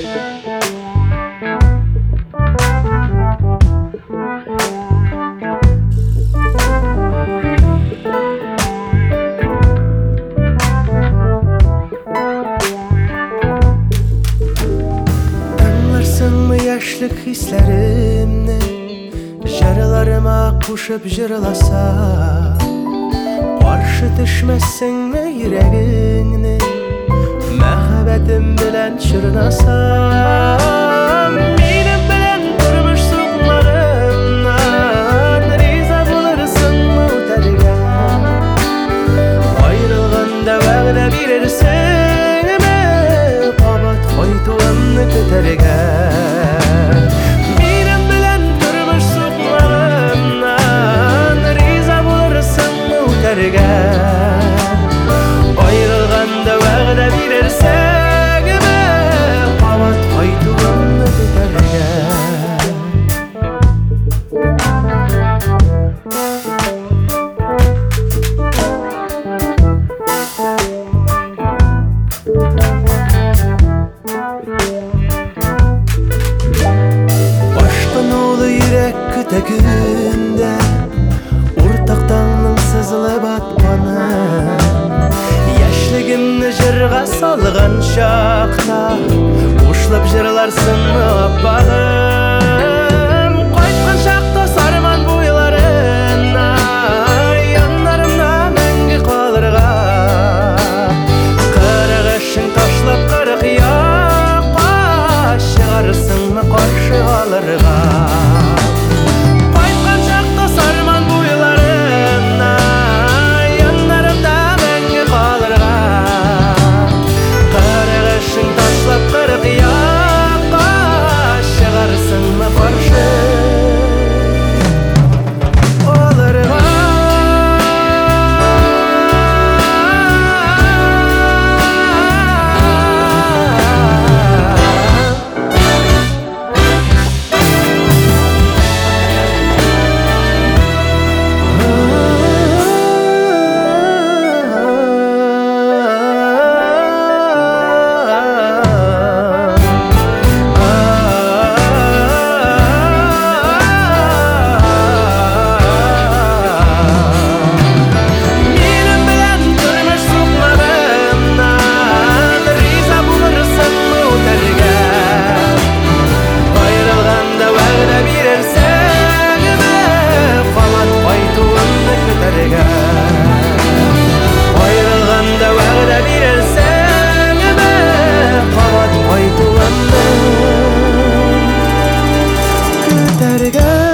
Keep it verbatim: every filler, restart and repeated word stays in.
Яшьлек хисләремне җырларыма кушып җырласам, каршы төшмәссеңме йөрәгеңне мәхәббәтем белән чорнасам? Минем белән тормыш сукмагымнан риза булырсыңмы үтәргә? Аерылганда вәгъдә бирерсеңме кабат кайтуымны көтәргә? Ayrılganda vəğdə bilirsən-mi qavat qaytığımı көтәргә? Башкан улы йөрәк көтә көндә уртак таңның сызылып атқаны, яшьлегемне җырга салган чакта кушылып җырларсыңмы аппагым? Кайткан чакта сарман буйларына яннарымда мәңге калырга, кырык эшең ташлап кырык якка чыгарсыңмы каршы алырга? That